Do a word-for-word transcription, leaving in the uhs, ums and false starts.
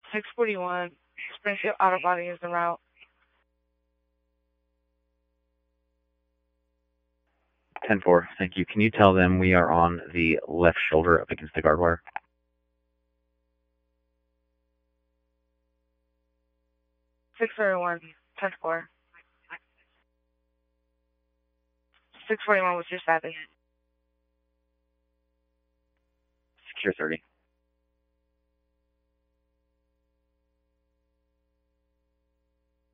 six forty-one, Springfield Auto Body is the route. ten four, thank you. Can you tell them we are on the left shoulder up against the guard wire? six forty-one, ten four. six forty-one was just added. Secure thirty.